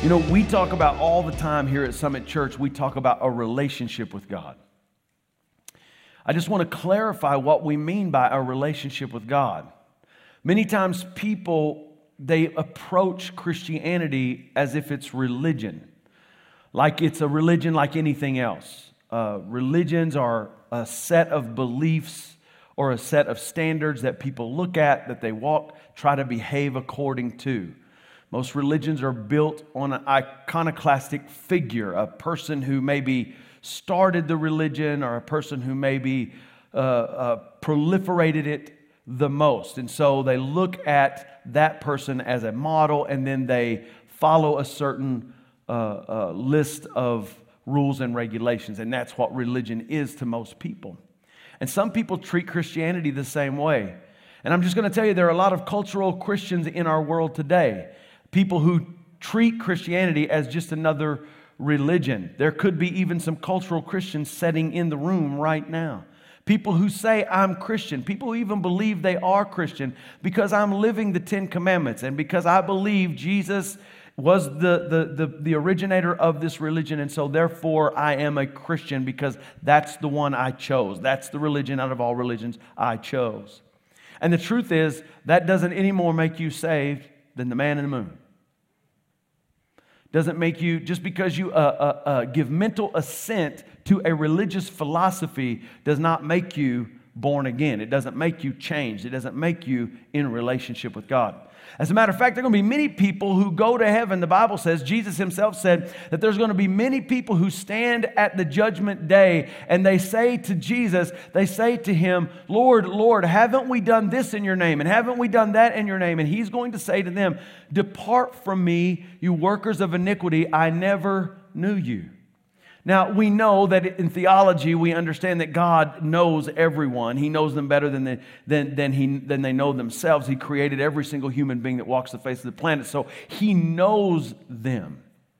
You know, we talk about all the time here at Summit Church, we talk about a relationship with God. I just want to clarify what we mean by a relationship with God. Many times people, they approach Christianity as if it's religion, like it's a religion like anything else. Religions are a set of beliefs or a set of standards that people look at, that they try to behave according to. Most religions are built on an iconoclastic figure, a person who maybe started the religion or a person who maybe proliferated it the most. And so they look at that person as a model, and then they follow a certain list of rules and regulations. And that's what religion is to most people. And some people treat Christianity the same way. And I'm just going to tell you, there are a lot of cultural Christians in our world today. People who treat Christianity as just another religion. There could be even some cultural Christians sitting in the room right now. People who say, I'm Christian. People who even believe they are Christian because I'm living the Ten Commandments and because I believe Jesus was the originator of this religion, and so therefore I am a Christian because that's the one I chose. That's the religion out of all religions I chose. And the truth is, that doesn't any more make you saved than the man in the moon. Doesn't make you, just because you give mental assent to a religious philosophy, does not make you born again. It doesn't make you changed. It doesn't make you in relationship with God. As a matter of fact, there are going to be many people who go to heaven. The Bible says, Jesus himself said that there's going to be many people who stand at the judgment day and they say to Jesus, they say to him, Lord, Lord, haven't we done this in your name? And haven't we done that in your name? And he's going to say to them, depart from me, you workers of iniquity, I never knew you. Now, we know that in theology, we understand that God knows everyone. He knows them better than they know themselves. He created every single human being that walks the face of the planet, so he knows them.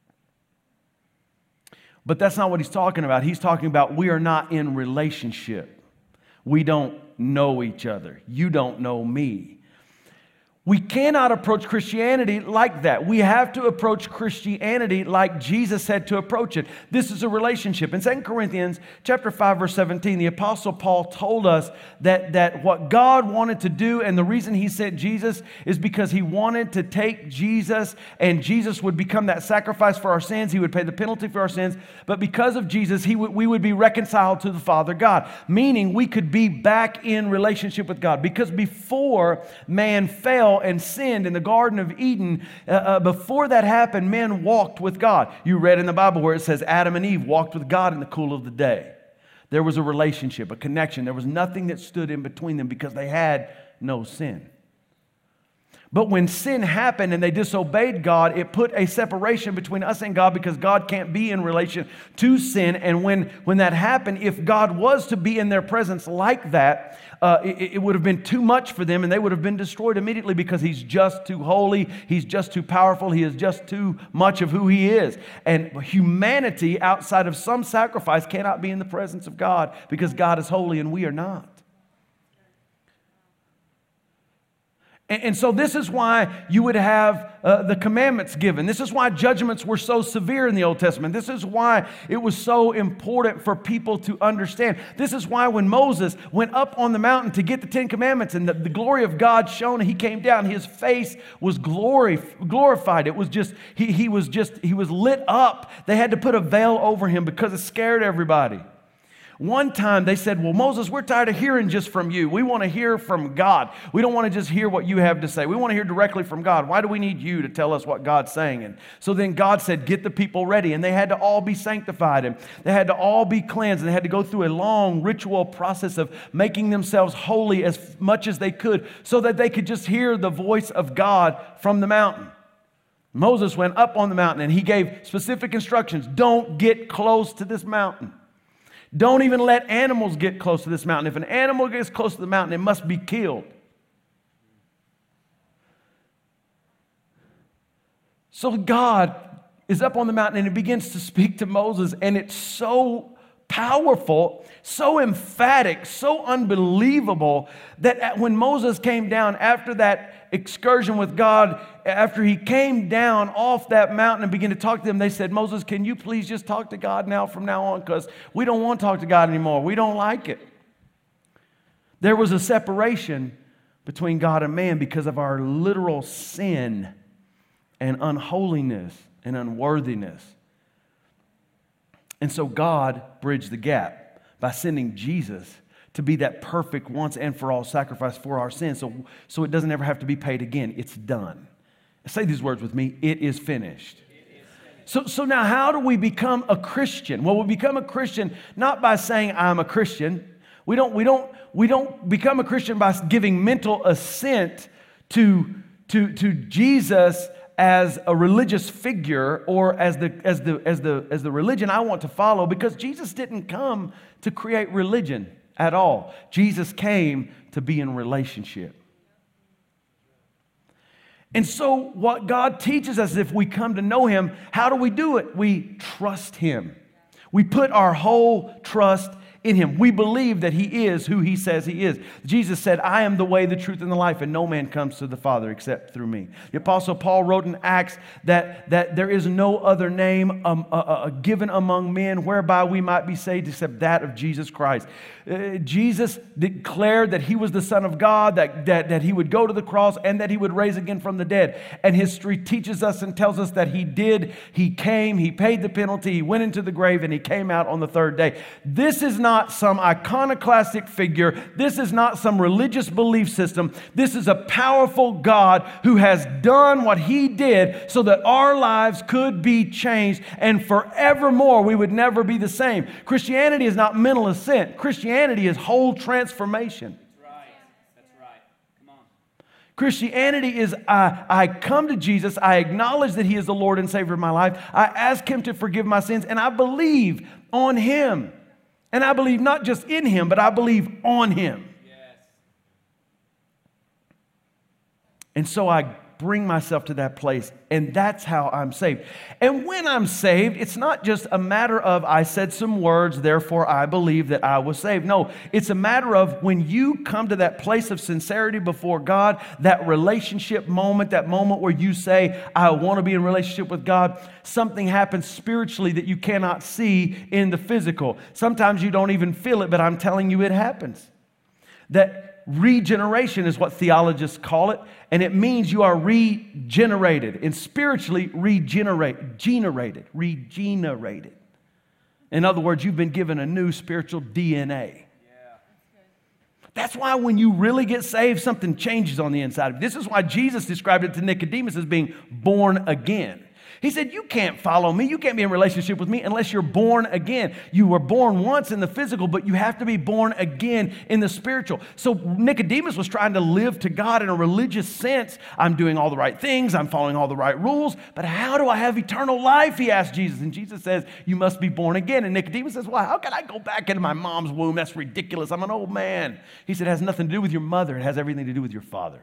But that's not what he's talking about. He's talking about we are not in relationship. We don't know each other. You don't know me. We cannot approach Christianity like that. We have to approach Christianity like Jesus had to approach it. This is a relationship. In 2 Corinthians chapter 5, verse 17, the Apostle Paul told us that what God wanted to do, and the reason he sent Jesus is because he wanted to take Jesus, and Jesus would become that sacrifice for our sins. He would pay the penalty for our sins. But because of Jesus, we would be reconciled to the Father God, meaning we could be back in relationship with God. Because before man fell and sinned in the Garden of Eden, before that happened, men walked with God. You read in the Bible where it says Adam and Eve walked with God in the cool of the day. There was a relationship, a connection. There was nothing that stood in between them because they had no sin. But when sin happened and they disobeyed God, it put a separation between us and God because God can't be in relation to sin. And when that happened, if God was to be in their presence like that, it would have been too much for them and they would have been destroyed immediately because he's just too holy, he's just too powerful, he is just too much of who he is. And humanity outside of some sacrifice cannot be in the presence of God because God is holy and we are not. And so this is why you would have the commandments given. This is why judgments were so severe in the Old Testament. This is why it was so important for people to understand. This is why when Moses went up on the mountain to get the Ten Commandments and the glory of God shone, he came down, his face was glorified. It was just, he was lit up. They had to put a veil over him because it scared everybody. One time they said, well, Moses, we're tired of hearing just from you. We want to hear from God. We don't want to just hear what you have to say. We want to hear directly from God. Why do we need you to tell us what God's saying? And so then God said, get the people ready. And they had to all be sanctified. And they had to all be cleansed. And they had to go through a long ritual process of making themselves holy as much as they could so that they could just hear the voice of God from the mountain. Moses went up on the mountain and he gave specific instructions. Don't get close to this mountain. Don't even let animals get close to this mountain. If an animal gets close to the mountain, it must be killed. So God is up on the mountain and he begins to speak to Moses, and it's so powerful, so emphatic, so unbelievable that when Moses came down after that excursion with God, after he came down off that mountain and began to talk to them, they said, Moses, can you please just talk to God now from now on? Because we don't want to talk to God anymore. We don't like it. There was a separation between God and man because of our literal sin and unholiness and unworthiness. And so God bridged the gap by sending Jesus to be that perfect once and for all sacrifice for our sins, so it doesn't ever have to be paid again. It's done. Say these words with me. It is finished. So now how do we become a Christian? Well, we become a Christian not by saying I'm a Christian. We don't become a Christian by giving mental assent to Jesus as a religious figure or as the religion I want to follow, because Jesus didn't come to create religion at all. Jesus came to be in relationship. And so what God teaches us, if we come to know Him, how do we do it? We trust Him. We put our whole trust in Him. We believe that He is who He says He is. Jesus said, I am the way, the truth, and the life, and no man comes to the Father except through me. The Apostle Paul wrote in Acts that there is no other name given among men whereby we might be saved except that of Jesus Christ. Jesus declared that He was the Son of God, that He would go to the cross and that He would raise again from the dead. And history teaches us and tells us that He did. He came, He paid the penalty, He went into the grave, and He came out on the third day. This is not some iconoclastic figure. This is not some religious belief system. This is a powerful God who has done what He did so that our lives could be changed, and forevermore we would never be the same. Christianity is not mental assent. Christianity is whole transformation. That's right. Come on. Christianity is I come to Jesus, I acknowledge that He is the Lord and Savior of my life, I ask Him to forgive my sins, and I believe on Him. And I believe not just in Him, but I believe on Him. Yes. And so I bring myself to that place, and that's how I'm saved. And when I'm saved, it's not just a matter of I said some words, therefore I believe that I was saved. No, it's a matter of when you come to that place of sincerity before God, that relationship moment, that moment where you say, I want to be in relationship with God, something happens spiritually that you cannot see in the physical. Sometimes you don't even feel it, but I'm telling you it happens. That regeneration is what theologists call it, and it means you are regenerated, and spiritually regenerated. In other words, you've been given a new spiritual DNA. That's why when you really get saved, something changes on the inside of you. This is why Jesus described it to Nicodemus as being born again. He said, you can't follow me. You can't be in relationship with me unless you're born again. You were born once in the physical, but you have to be born again in the spiritual. So Nicodemus was trying to live to God in a religious sense. I'm doing all the right things. I'm following all the right rules. But how do I have eternal life? He asked Jesus. And Jesus says, you must be born again. And Nicodemus says, well, how can I go back into my mom's womb? That's ridiculous. I'm an old man. He said, it has nothing to do with your mother. It has everything to do with your father.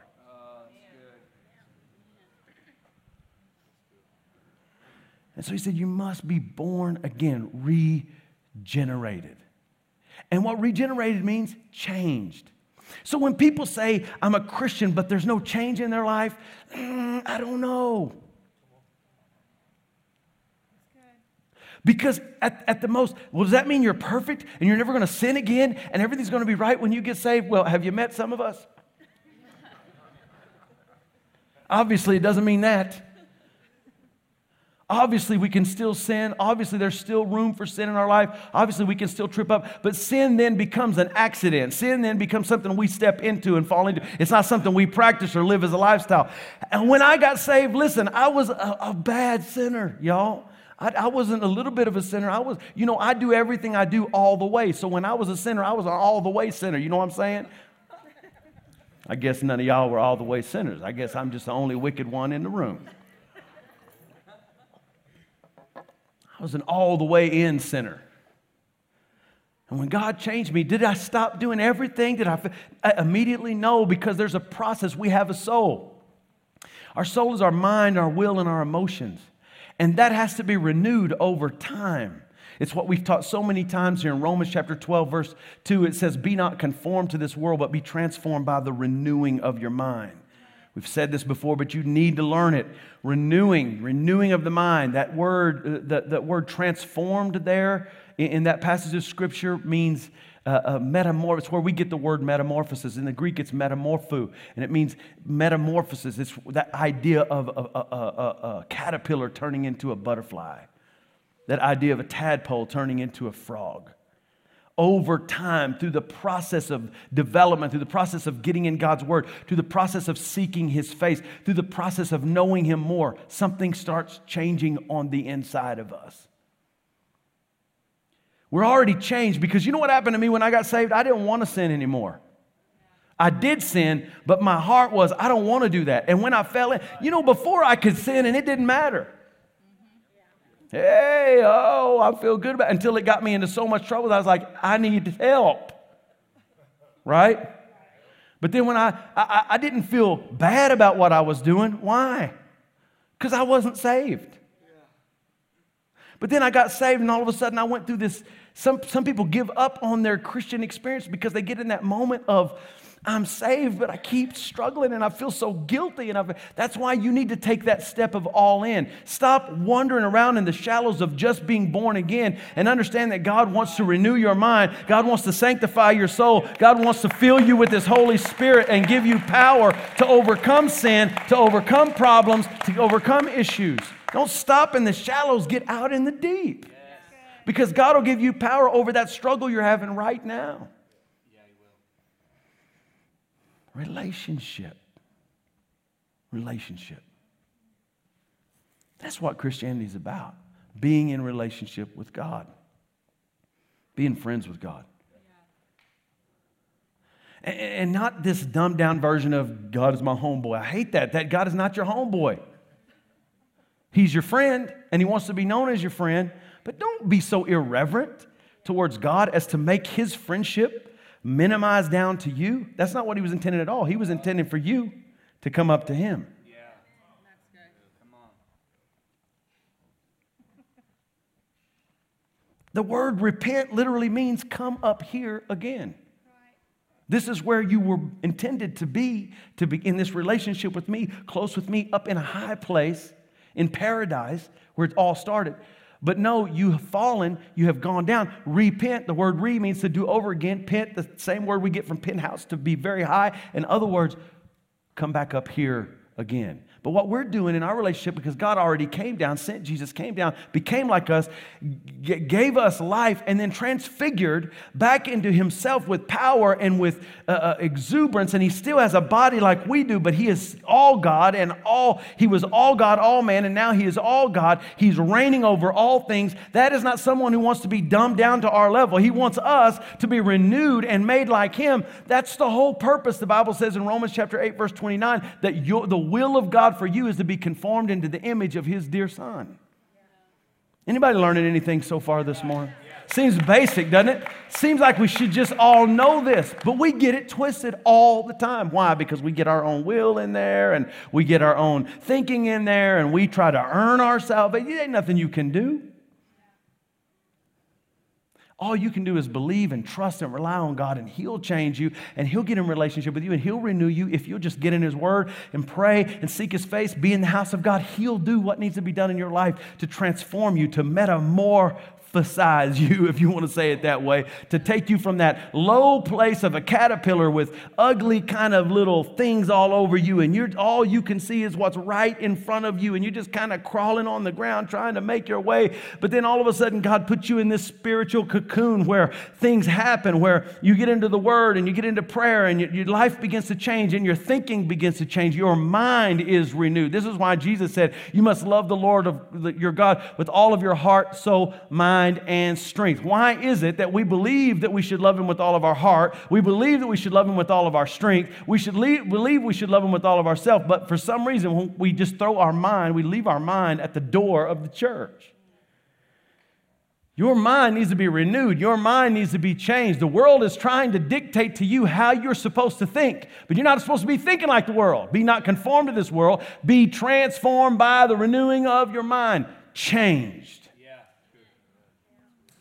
And so he said, you must be born again, regenerated. And what regenerated means, changed. So when people say, I'm a Christian, but there's no change in their life, I don't know. Because at the most, well, does that mean you're perfect and you're never going to sin again and everything's going to be right when you get saved? Well, have you met some of us? Obviously, it doesn't mean that. Obviously, we can still sin. Obviously, there's still room for sin in our life. Obviously, we can still trip up. But sin then becomes an accident. Sin then becomes something we step into and fall into. It's not something we practice or live as a lifestyle. And when I got saved, listen, I was a bad sinner, y'all. I wasn't a little bit of a sinner. I do everything I do all the way. So when I was a sinner, I was an all the way sinner. You know what I'm saying? I guess none of y'all were all the way sinners. I guess I'm just the only wicked one in the room. I was an all the way in sinner. And when God changed me, did I stop doing everything? Did I immediately? No, because there's a process. We have a soul. Our soul is our mind, our will, and our emotions. And that has to be renewed over time. It's what we've taught so many times here in Romans chapter 12, verse 2. It says, be not conformed to this world, but be transformed by the renewing of your mind. We've said this before, but you need to learn it. Renewing of the mind. That word transformed there in that passage of Scripture means metamorphosis. It's where we get the word metamorphosis. In the Greek, it's metamorpho, and it means metamorphosis. It's that idea of a caterpillar turning into a butterfly. That idea of a tadpole turning into a frog. Over time, through the process of development, through the process of getting in God's Word, through the process of seeking His face, through the process of knowing Him more, something starts changing on the inside of us. We're already changed because you know what happened to me when I got saved? I didn't want to sin anymore. I did sin, but my heart was, I don't want to do that. And when I fell in, before I could sin and it didn't matter. Hey, I feel good about it. Until it got me into so much trouble that I was like, I need help. Right? But then when I didn't feel bad about what I was doing. Why? Because I wasn't saved. But then I got saved and all of a sudden I went through this. Some people give up on their Christian experience because they get in that moment of, I'm saved, but I keep struggling and I feel so guilty. And that's why you need to take that step of all in. Stop wandering around in the shallows of just being born again and understand that God wants to renew your mind. God wants to sanctify your soul. God wants to fill you with His Holy Spirit and give you power to overcome sin, to overcome problems, to overcome issues. Don't stop in the shallows. Get out in the deep. Because God will give you power over that struggle you're having right now. Relationship. That's what Christianity is about. Being in relationship with God. Being friends with God. And not this dumbed down version of God is my homeboy. I hate that. That God is not your homeboy. He's your friend and He wants to be known as your friend. But don't be so irreverent towards God as to make His friendship minimized down to you. That's not what He was intending at all. He was intending for you to come up to Him. Yeah. That's good. Come on. The word repent literally means come up here again. This is where you were intended to be in this relationship with me, close with me, up in a high place in paradise where it all started. But no, you have fallen, you have gone down. Repent, the word re means to do over again. Pent, the same word we get from penthouse, to be very high. In other words, come back up here again. But what we're doing in our relationship, because God already came down, sent Jesus, came down, became like us, gave us life, and then transfigured back into Himself with power and with exuberance. And He still has a body like we do, but He is all God and He was all God, all man, and now He is all God. He's reigning over all things. That is not someone who wants to be dumbed down to our level. He wants us to be renewed and made like Him. That's the whole purpose. The Bible says in Romans chapter 8, verse 29, that the will of God for you is to be conformed into the image of His dear Son. Anybody learning anything so far this morning? Seems basic, doesn't it? Seems like we should just all know this, but we get it twisted all the time. Why? Because we get our own will in there, and we get our own thinking in there, and we try to earn our salvation. It ain't nothing you can do. All you can do is believe and trust and rely on God, and He'll change you, and He'll get in relationship with you, and He'll renew you. If you'll just get in His Word and pray and seek His face, be in the house of God, He'll do what needs to be done in your life to transform you, to metamorphosize you, if you want to say it that way, to take you from that low place of a caterpillar with ugly kind of little things all over you, and all you can see is what's right in front of you, and you're just kind of crawling on the ground trying to make your way. But then all of a sudden God puts you in this spiritual cocoon where things happen, where you get into the Word and you get into prayer, and your life begins to change and your thinking begins to change. Your mind is renewed. This is why Jesus said you must love the Lord of your God with all of your heart, soul, mind, and strength. Why is it that we believe that we should love Him with all of our heart? We believe that we should love Him with all of our strength. We should believe we should love Him with all of ourselves. But for some reason, when we just throw our mind, we leave our mind at the door of the church. Your mind needs to be renewed. Your mind needs to be changed. The world is trying to dictate to you how you're supposed to think, but you're not supposed to be thinking like the world. Be not conformed to this world. Be transformed by the renewing of your mind. Changed.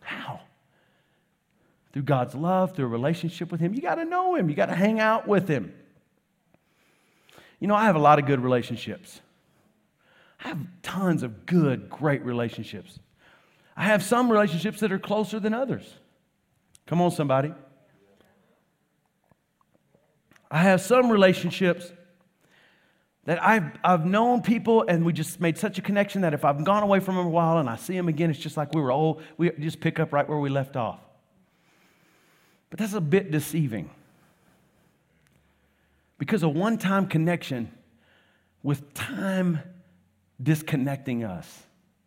How? Through God's love, through a relationship with Him. You got to know Him. You got to hang out with Him. You know, I have a lot of good relationships. I have tons of good, great relationships. I have some relationships that are closer than others. Come on, somebody. I have some relationships that I've known people and we just made such a connection that if I've gone away from them a while and I see them again, it's just like we were old. We just pick up right where we left off. But that's a bit deceiving. Because a one-time connection with time disconnecting us,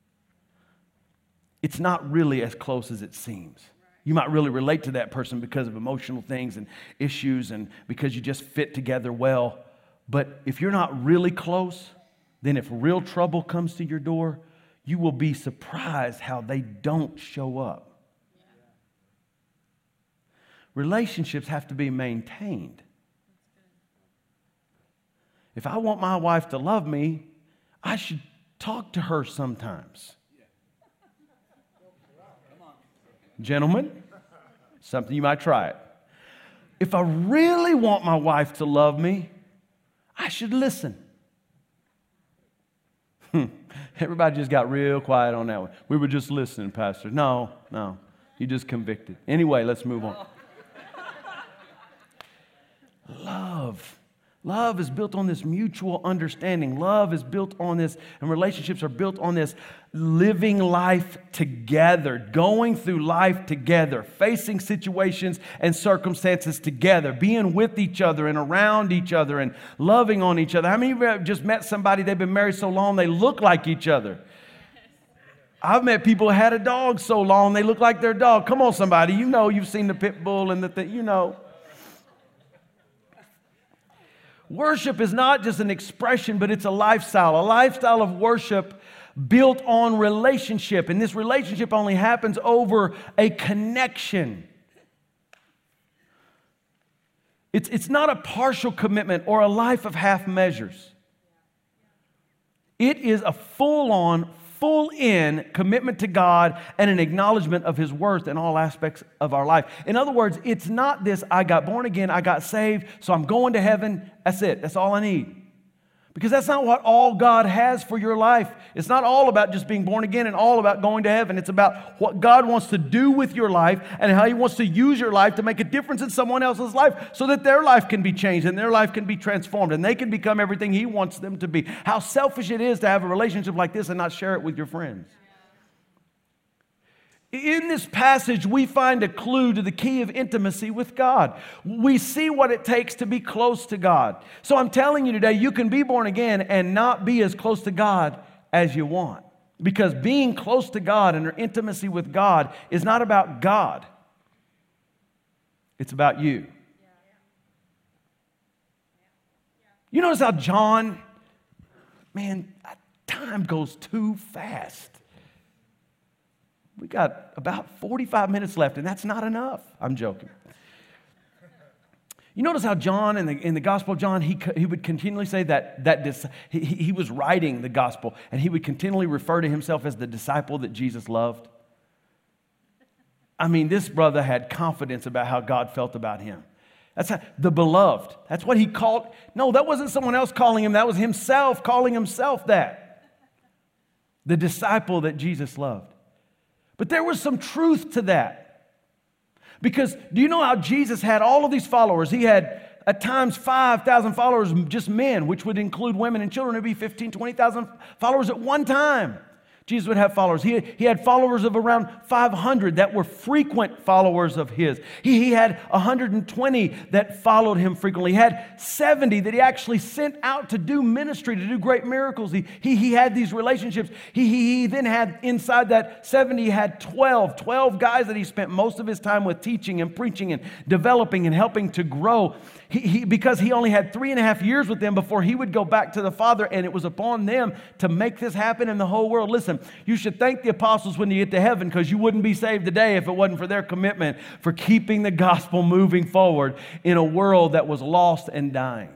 it's not really as close as it seems. You might really relate to that person because of emotional things and issues and because you just fit together well. But if you're not really close, then if real trouble comes to your door, you will be surprised how they don't show up. Relationships have to be maintained. If I want my wife to love me, I should talk to her sometimes. Gentlemen, something you might try it. If I really want my wife to love me, I should listen. Everybody just got real quiet on that one. We were just listening, Pastor. No, you just convicted. Anyway, let's move on. Love is built on this mutual understanding. Love is built on this, and relationships are built on this living life together, going through life together, facing situations and circumstances together, being with each other and around each other and loving on each other. How many of you have just met somebody, they've been married so long, they look like each other? I've met people who had a dog so long, they look like their dog. Come on, somebody. You know, you've seen the pit bull and the thing, you know. Worship is not just an expression, but it's a lifestyle of worship built on relationship. And this relationship only happens over a connection. It's not a partial commitment or a life of half measures. It is a full-on, full-in commitment to God and an acknowledgement of His worth in all aspects of our life. In other words, it's not this, I got born again, I got saved, so I'm going to heaven. That's it. That's all I need. Because that's not what all God has for your life. It's not all about just being born again and all about going to heaven. It's about what God wants to do with your life and how He wants to use your life to make a difference in someone else's life so that their life can be changed and their life can be transformed and they can become everything He wants them to be. How selfish it is to have a relationship like this and not share it with your friends. In this passage, we find a clue to the key of intimacy with God. We see what it takes to be close to God. So I'm telling you today, you can be born again and not be as close to God as you want. Because being close to God and our intimacy with God is not about God. It's about you. You notice how John, man, time goes too fast. We got about 45 minutes left, and that's not enough. I'm joking. You notice how John, in the Gospel of John, he would continually say that he was writing the Gospel, and he would continually refer to himself as the disciple that Jesus loved. I mean, this brother had confidence about how God felt about him. That's the beloved. That's what he called. No, that wasn't someone else calling him. That was himself calling himself that. The disciple that Jesus loved. But there was some truth to that. Because do you know how Jesus had all of these followers? He had at times 5,000 followers, just men, which would include women and children. It would be 15, 20,000 followers at one time. Jesus would have followers. He had followers of around 500 that were frequent followers of His. He had 120 that followed Him frequently. He had 70 that He actually sent out to do ministry, to do great miracles. He had these relationships. He then had inside that 70, he had 12 guys that He spent most of His time with teaching and preaching and developing and helping to grow. Because He only had 3.5 years with them before He would go back to the Father, and it was upon them to make this happen in the whole world. Listen, you should thank the apostles when you get to heaven, because you wouldn't be saved today if it wasn't for their commitment for keeping the gospel moving forward in a world that was lost and dying.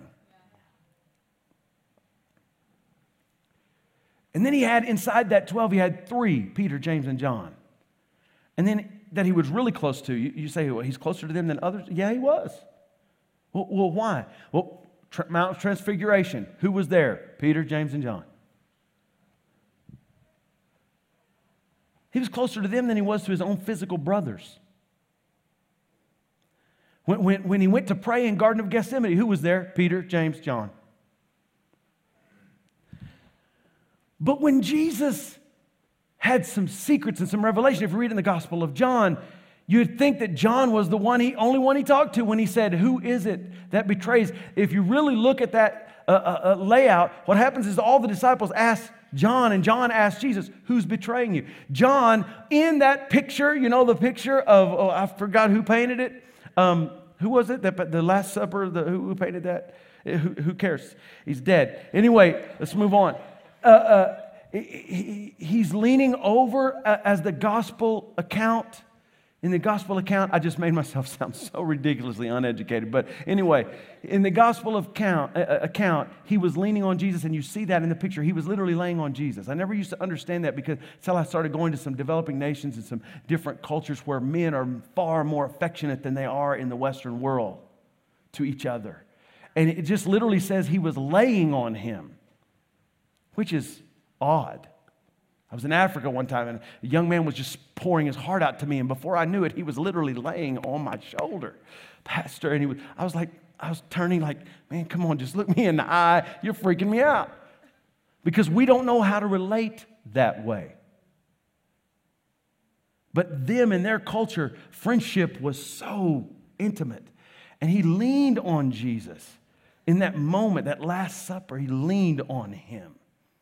And then He had inside that 12, He had 3, Peter, James, and John. And then that he was really close to. You say, well, he's closer to them than others? Yeah, he was. Well, why? Well, Mount Transfiguration. Who was there? Peter, James, and John. He was closer to them than he was to his own physical brothers. When he went to pray in Garden of Gethsemane, who was there? Peter, James, John. But when Jesus had some secrets and some revelation, if you read in the Gospel of John, you'd think that John was the only one he talked to when he said, who is it that betrays? If you really look at that layout, what happens is all the disciples ask John, and John asked Jesus, who's betraying you? John, in that picture, you know the picture of, I forgot who painted it. Who was it? The Last Supper, who painted that? Who cares? He's dead. Anyway, let's move on. He's leaning over as the gospel account. In the gospel account, I just made myself sound so ridiculously uneducated. But anyway, in the gospel account, he was leaning on Jesus, and you see that in the picture. He was literally laying on Jesus. I never used to understand that until I started going to some developing nations and some different cultures where men are far more affectionate than they are in the Western world to each other. And it just literally says he was laying on him, which is odd. I was in Africa one time, and a young man was just pouring his heart out to me, and before I knew it, he was literally laying on my shoulder. Pastor, and I was turning like, man, come on, just look me in the eye. You're freaking me out. Because we don't know how to relate that way. But them in their culture, friendship was so intimate. And he leaned on Jesus. In that moment, that Last Supper, he leaned on him.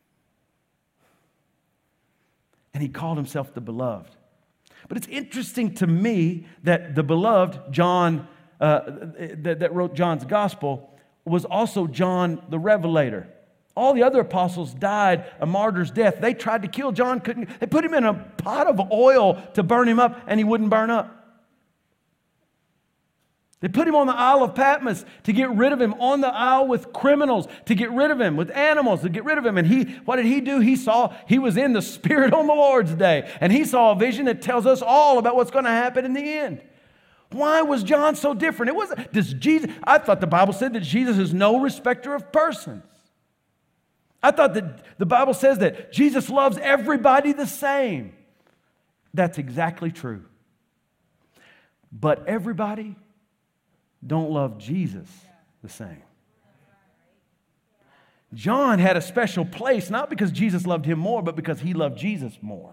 And he called himself the Beloved. But it's interesting to me that the Beloved, John, that wrote John's Gospel, was also John the Revelator. All the other apostles died a martyr's death. They tried to kill John, couldn't. They put him in a pot of oil to burn him up, and he wouldn't burn up. They put him on the Isle of Patmos to get rid of him, on the isle with criminals, to get rid of him, with animals, to get rid of him. And what did he do? He was in the Spirit on the Lord's day. And he saw a vision that tells us all about what's going to happen in the end. Why was John so different? I thought the Bible said that Jesus is no respecter of persons. I thought that the Bible says that Jesus loves everybody the same. That's exactly true. But everybody don't love Jesus the same. John had a special place, not because Jesus loved him more, but because he loved Jesus more.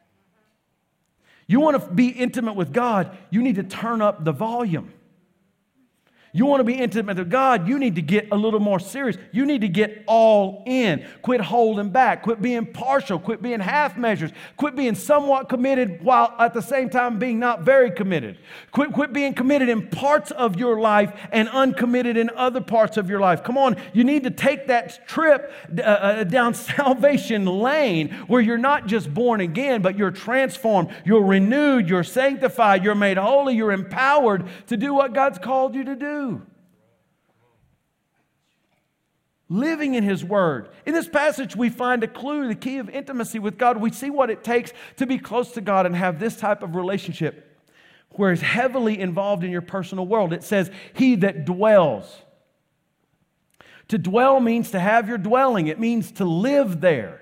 You want to be intimate with God, you need to turn up the volume. You want to be intimate with God, you need to get a little more serious. You need to get all in. Quit holding back. Quit being partial. Quit being half measures. Quit being somewhat committed while at the same time being not very committed. Quit being committed in parts of your life and uncommitted in other parts of your life. Come on, you need to take that trip down salvation lane where you're not just born again, but you're transformed, you're renewed, you're sanctified, you're made holy, you're empowered to do what God's called you to do. Living in His Word. In this passage, we find a clue, the key of intimacy with God. We see what it takes to be close to God and have this type of relationship where it's heavily involved in your personal world. It says, he that dwells. To dwell means to have your dwelling. It means to live there.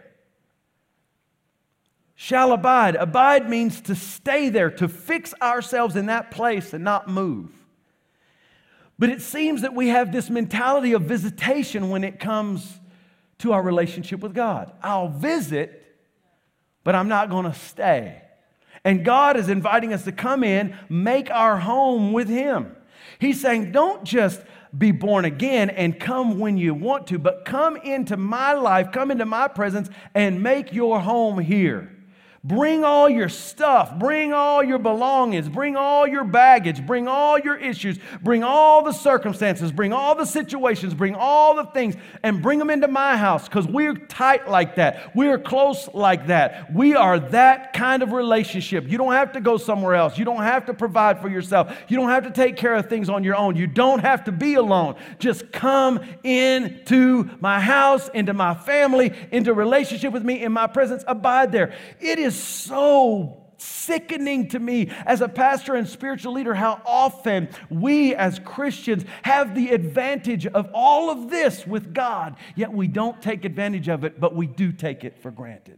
Shall abide. Abide means to stay there, to fix ourselves in that place and not move. But it seems that we have this mentality of visitation when it comes to our relationship with God. I'll visit, but I'm not going to stay. And God is inviting us to come in, make our home with Him. He's saying, don't just be born again and come when you want to, but come into my life, come into my presence, and make your home here. Bring all your stuff, bring all your belongings, bring all your baggage, bring all your issues, bring all the circumstances, bring all the situations, bring all the things, and bring them into my house, because we're tight like that. We're close like that. We are that kind of relationship. You don't have to go somewhere else. You don't have to provide for yourself. You don't have to take care of things on your own. You don't have to be alone. Just come into my house, into my family, into relationship with me, in my presence. Abide there. It is so sickening to me as a pastor and spiritual leader how often we as Christians have the advantage of all of this with God, yet we don't take advantage of it, but we do take it for granted.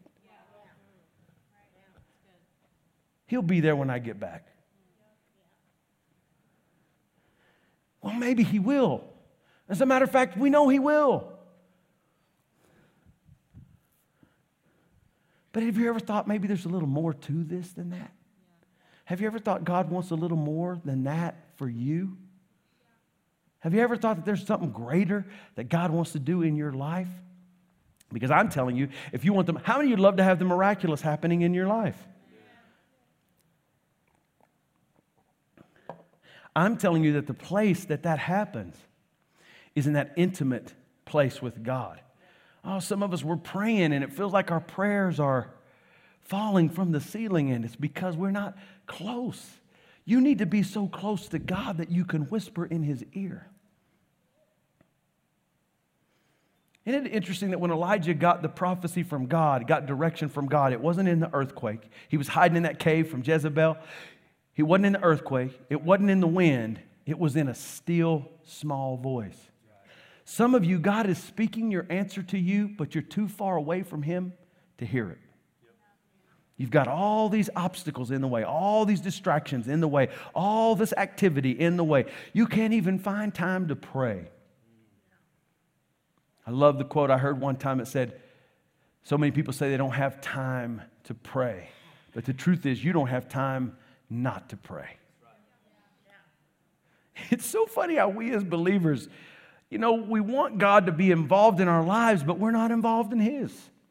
He'll be there when I get back. Well, maybe He will. As a matter of fact, we know He will. But have you ever thought maybe there's a little more to this than that? Have you ever thought God wants a little more than that for you? Have you ever thought that there's something greater that God wants to do in your life? Because I'm telling you, if you want them, how many of you love to have the miraculous happening in your life? I'm telling you that the place that happens is in that intimate place with God. Oh, some of us, we're praying and it feels like our prayers are falling from the ceiling, and it's because we're not close. You need to be so close to God that you can whisper in His ear. Isn't it interesting that when Elijah got the prophecy from God, got direction from God, it wasn't in the earthquake. He was hiding in that cave from Jezebel. It wasn't in the earthquake. It wasn't in the wind. It was in a still, small voice. Some of you, God is speaking your answer to you, but you're too far away from Him to hear it. You've got all these obstacles in the way, all these distractions in the way, all this activity in the way. You can't even find time to pray. I love the quote I heard one time. It said, so many people say they don't have time to pray. But the truth is, you don't have time not to pray. It's so funny how we as believers, we want God to be involved in our lives, but we're not involved in His.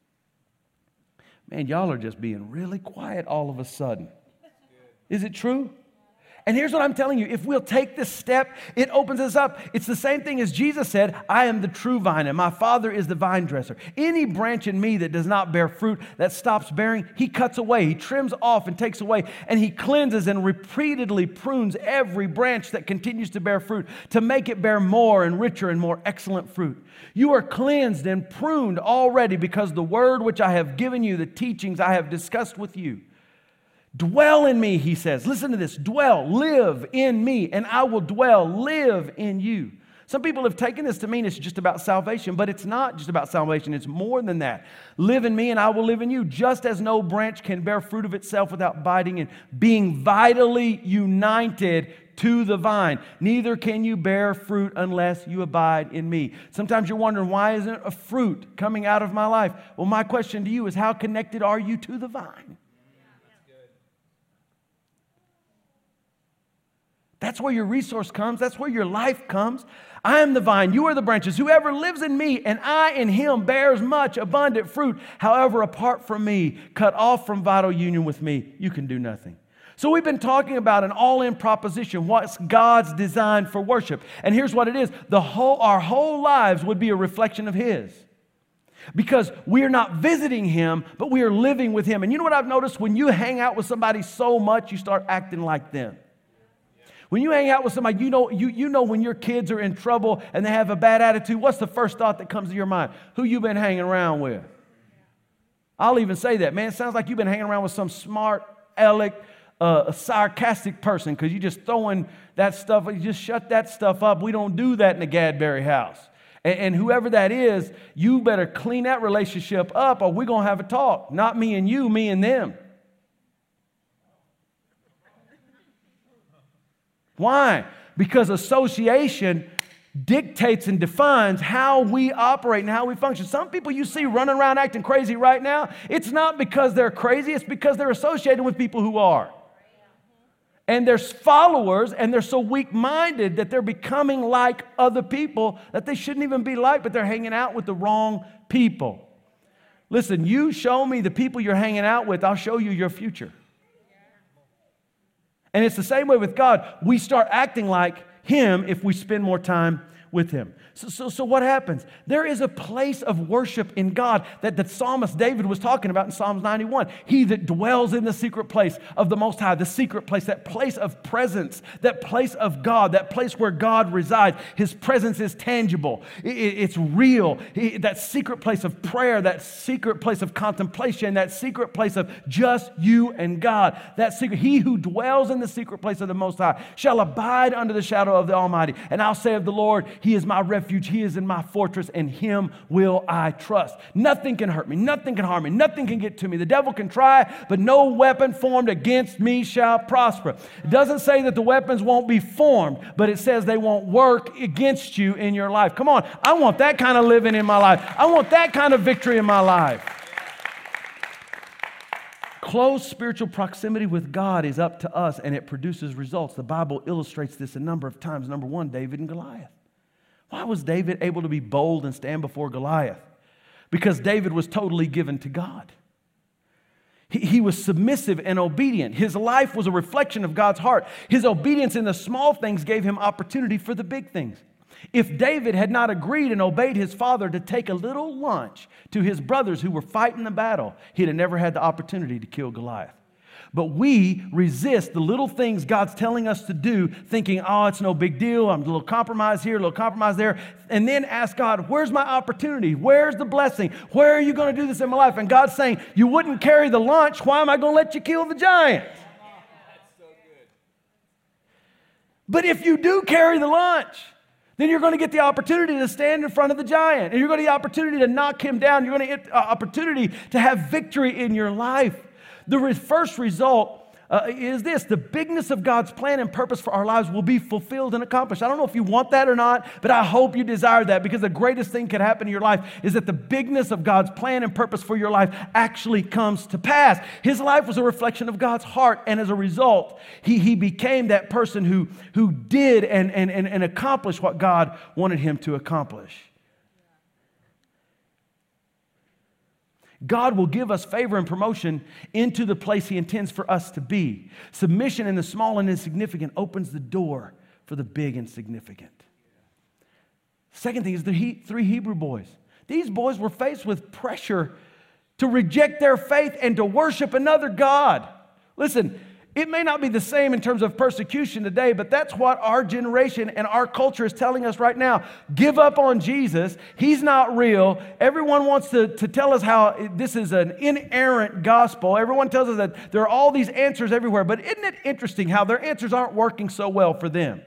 Man, y'all are just being really quiet all of a sudden. Is it true? And here's what I'm telling you. If we'll take this step, it opens us up. It's the same thing as Jesus said, I am the true vine and my Father is the vine dresser. Any branch in me that does not bear fruit, that stops bearing, He cuts away. He trims off and takes away. And He cleanses and repeatedly prunes every branch that continues to bear fruit to make it bear more and richer and more excellent fruit. You are cleansed and pruned already because the word which I have given you, the teachings I have discussed with you, dwell in me, He says. Listen to this. Dwell, live in me, and I will dwell, live in you. Some people have taken this to mean it's just about salvation, but it's not just about salvation. It's more than that. Live in me, and I will live in you. Just as no branch can bear fruit of itself without abiding and being vitally united to the vine, neither can you bear fruit unless you abide in me. Sometimes you're wondering, why isn't a fruit coming out of my life? Well, my question to you is, how connected are you to the vine? That's where your resource comes. That's where your life comes. I am the vine. You are the branches. Whoever lives in me and I in him bears much abundant fruit. However, apart from me, cut off from vital union with me, you can do nothing. So we've been talking about an all-in proposition. What's God's design for worship? And here's what it is. Our whole lives would be a reflection of His. Because we're not visiting Him, but we are living with Him. And you know what I've noticed? When you hang out with somebody so much, you start acting like them. When you hang out with somebody, you know when your kids are in trouble and they have a bad attitude, what's the first thought that comes to your mind? Who you been hanging around with? I'll even say that. Man, it sounds like you've been hanging around with some smart, aleck, sarcastic person because you're just throwing that stuff. You just shut that stuff up. We don't do that in the Gadberry house. And whoever that is, you better clean that relationship up or we're going to have a talk. Not me and you, me and them. Why? Because association dictates and defines how we operate and how we function. Some people you see running around acting crazy right now, it's not because they're crazy, it's because they're associated with people who are. And they're followers, and they're so weak-minded that they're becoming like other people that they shouldn't even be like, but they're hanging out with the wrong people. Listen, you show me the people you're hanging out with, I'll show you your future. And it's the same way with God. We start acting like Him if we spend more time with him. So what happens? There is a place of worship in God that the psalmist David was talking about in Psalms 91. He that dwells in the secret place of the Most High, the secret place, that place of presence, that place of God, that place where God resides. His presence is tangible. It's real. That secret place of prayer, that secret place of contemplation, that secret place of just you and God. That secret, he who dwells in the secret place of the Most High shall abide under the shadow of the Almighty. And I'll say of the Lord, he is my refuge, he is in my fortress, and him will I trust. Nothing can hurt me, nothing can harm me, nothing can get to me. The devil can try, but no weapon formed against me shall prosper. It doesn't say that the weapons won't be formed, but it says they won't work against you in your life. Come on, I want that kind of living in my life. I want that kind of victory in my life. Close spiritual proximity with God is up to us, and it produces results. The Bible illustrates this a number of times. Number one, David and Goliath. Why was David able to be bold and stand before Goliath? Because David was totally given to God. He was submissive and obedient. His life was a reflection of God's heart. His obedience in the small things gave him opportunity for the big things. If David had not agreed and obeyed his father to take a little lunch to his brothers who were fighting the battle, he'd have never had the opportunity to kill Goliath. But we resist the little things God's telling us to do, thinking, oh, it's no big deal. I'm a little compromise here, a little compromise there. And then ask God, where's my opportunity? Where's the blessing? Where are you going to do this in my life? And God's saying, you wouldn't carry the lunch. Why am I going to let you kill the giant? That's so good. But if you do carry the lunch, then you're going to get the opportunity to stand in front of the giant. And you're going to get the opportunity to knock him down. You're going to get opportunity to have victory in your life. The first result is this: the bigness of God's plan and purpose for our lives will be fulfilled and accomplished. I don't know if you want that or not, but I hope you desire that, because the greatest thing could happen in your life is that the bigness of God's plan and purpose for your life actually comes to pass. His life was a reflection of God's heart, and as a result, he became that person who did and accomplished what God wanted him to accomplish. God will give us favor and promotion into the place he intends for us to be. Submission in the small and insignificant opens the door for the big and significant. Second thing is the three Hebrew boys. These boys were faced with pressure to reject their faith and to worship another God. Listen, it may not be the same in terms of persecution today, but that's what our generation and our culture is telling us right now. Give up on Jesus. He's not real. Everyone wants to tell us how this is an inerrant gospel. Everyone tells us that there are all these answers everywhere. But isn't it interesting how their answers aren't working so well for them?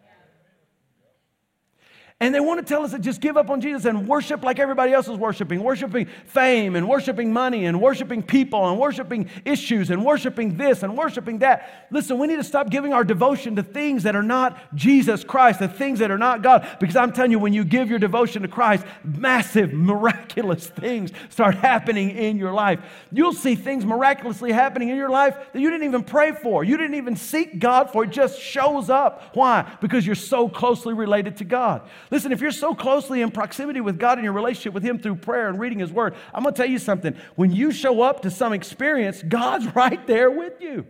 And they want to tell us to just give up on Jesus and worship like everybody else is worshiping fame and worshiping money and worshiping people and worshiping issues and worshiping this and worshiping that. Listen, we need to stop giving our devotion to things that are not Jesus Christ, the things that are not God. Because I'm telling you, when you give your devotion to Christ, massive, miraculous things start happening in your life. You'll see things miraculously happening in your life that you didn't even pray for. You didn't even seek God for. It just shows up. Why? Because you're so closely related to God. Listen, if you're so closely in proximity with God in your relationship with him through prayer and reading his word, I'm going to tell you something. When you show up to some experience, God's right there with you.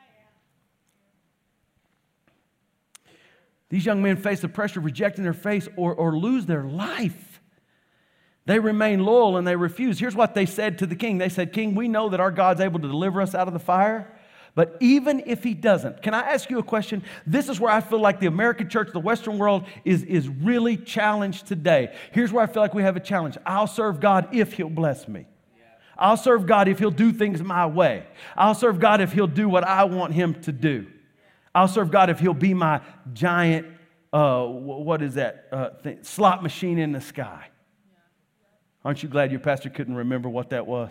These young men face the pressure of rejecting their faith or lose their life. They remain loyal and they refuse. Here's what they said to the king. They said, "King, we know that our God's able to deliver us out of the fire. But even if he doesn't," can I ask you a question? This is where I feel like the American church, the Western world, is really challenged today. Here's where I feel like we have a challenge. I'll serve God if he'll bless me. I'll serve God if he'll do things my way. I'll serve God if he'll do what I want him to do. I'll serve God if he'll be my giant, slot machine in the sky. Aren't you glad your pastor couldn't remember what that was?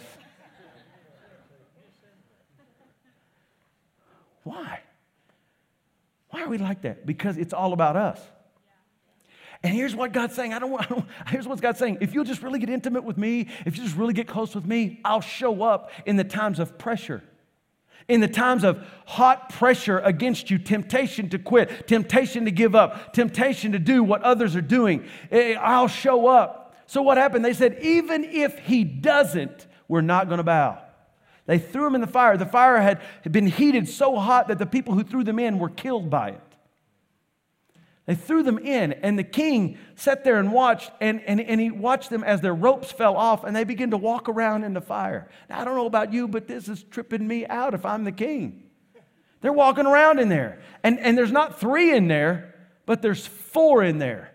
Why? Why are we like that? Because it's all about us. And here's what God's saying. Here's what God's saying. If you'll just really get intimate with me, if you just really get close with me, I'll show up in the times of pressure. In the times of hot pressure against you, temptation to quit, temptation to give up, temptation to do what others are doing, I'll show up. So what happened? They said, even if he doesn't, we're not going to bow. They threw him in the fire. The fire had been heated so hot that the people who threw them in were killed by it. They threw them in, and the king sat there and watched, and he watched them as their ropes fell off, and they began to walk around in the fire. Now, I don't know about you, but this is tripping me out if I'm the king. They're walking around in there, and there's not 3 in there, but there's 4 in there.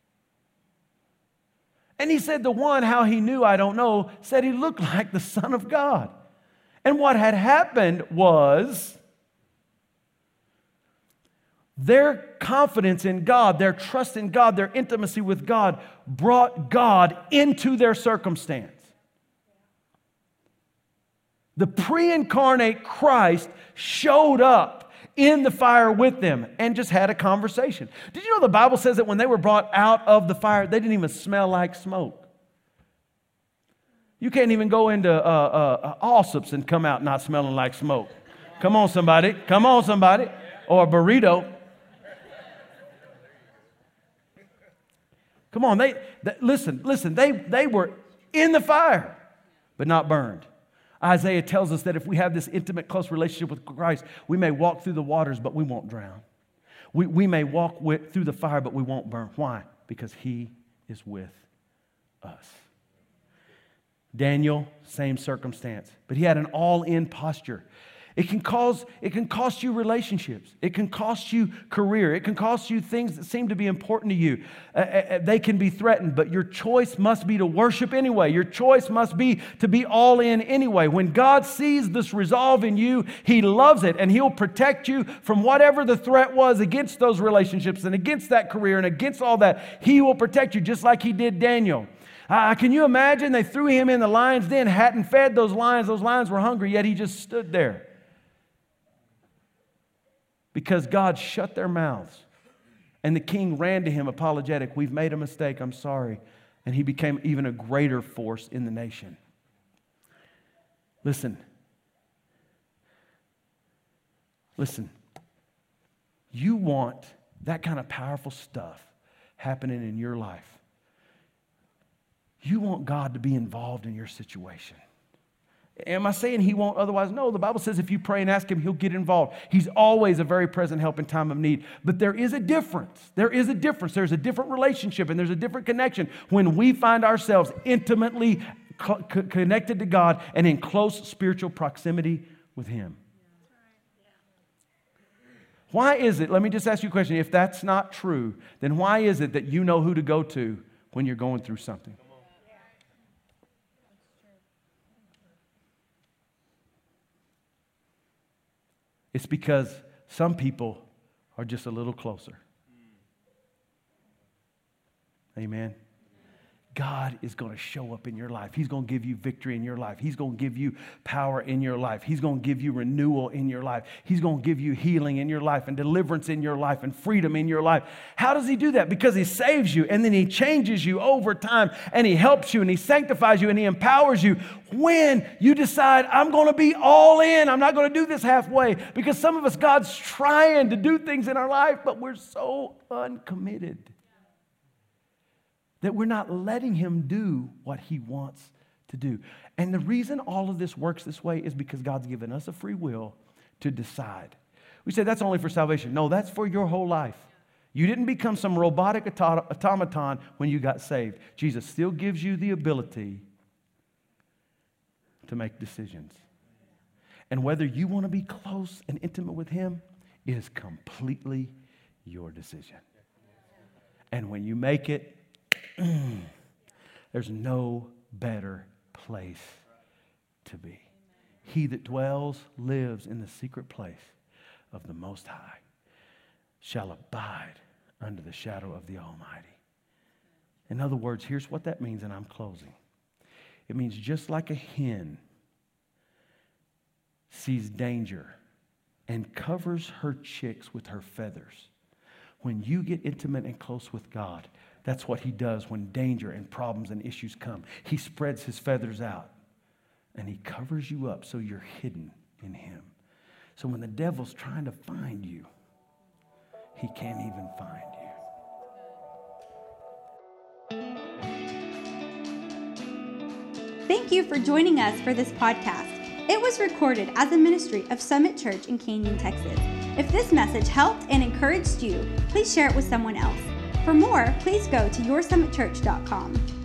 And he said the one, how he knew, I don't know, said he looked like the Son of God. And what had happened was their confidence in God, their trust in God, their intimacy with God brought God into their circumstance. The pre-incarnate Christ showed up in the fire with them and just had a conversation. Did you know the Bible says that when they were brought out of the fire, they didn't even smell like smoke? You can't even go into Allsup's and come out not smelling like smoke. Come on, somebody. Come on, somebody. Or a burrito. Come on. Listen. They were in the fire, but not burned. Isaiah tells us that if we have this intimate, close relationship with Christ, we may walk through the waters, but we won't drown. We may walk through the fire, but we won't burn. Why? Because He is with us. Daniel, same circumstance, but he had an all-in posture. It can cost you relationships. It can cost you career. It can cost you things that seem to be important to you. They can be threatened, but your choice must be to worship anyway. Your choice must be to be all in anyway. When God sees this resolve in you, He loves it, and He'll protect you from whatever the threat was against those relationships and against that career and against all that. He will protect you just like He did Daniel. Can you imagine? They threw him in the lion's den, hadn't fed those lions. Those lions were hungry, yet he just stood there. Because God shut their mouths. And the king ran to him apologetic. We've made a mistake. I'm sorry. And he became even a greater force in the nation. Listen. You want that kind of powerful stuff happening in your life. You want God to be involved in your situation. Am I saying He won't otherwise? No, the Bible says if you pray and ask Him, He'll get involved. He's always a very present help in time of need. But there is a difference. There's a different relationship, and there's a different connection when we find ourselves intimately connected to God and in close spiritual proximity with Him. Why is it, let me just ask you a question, if that's not true, then why is it that you know who to go to when you're going through something? It's because some people are just a little closer. Amen. God is going to show up in your life. He's going to give you victory in your life. He's going to give you power in your life. He's going to give you renewal in your life. He's going to give you healing in your life and deliverance in your life and freedom in your life. How does He do that? Because He saves you, and then He changes you over time, and He helps you, and He sanctifies you, and He empowers you when you decide, I'm going to be all in. I'm not going to do this halfway. Because some of us, God's trying to do things in our life, but we're so uncommitted that we're not letting Him do what He wants to do. And the reason all of this works this way is because God's given us a free will to decide. We say that's only for salvation. No, that's for your whole life. You didn't become some robotic automaton when you got saved. Jesus still gives you the ability to make decisions. And whether you want to be close and intimate with Him is completely your decision. And when you make it, there's no better place to be. He that lives in the secret place of the Most High shall abide under the shadow of the Almighty. In other words, here's what that means, and I'm closing. It means just like a hen sees danger and covers her chicks with her feathers, when you get intimate and close with God, that's what He does when danger and problems and issues come. He spreads His feathers out and He covers you up so you're hidden in Him. So when the devil's trying to find you, he can't even find you. Thank you for joining us for this podcast. It was recorded as a ministry of Summit Church in Canyon, Texas. If this message helped and encouraged you, please share it with someone else. For more, please go to yoursummitchurch.com.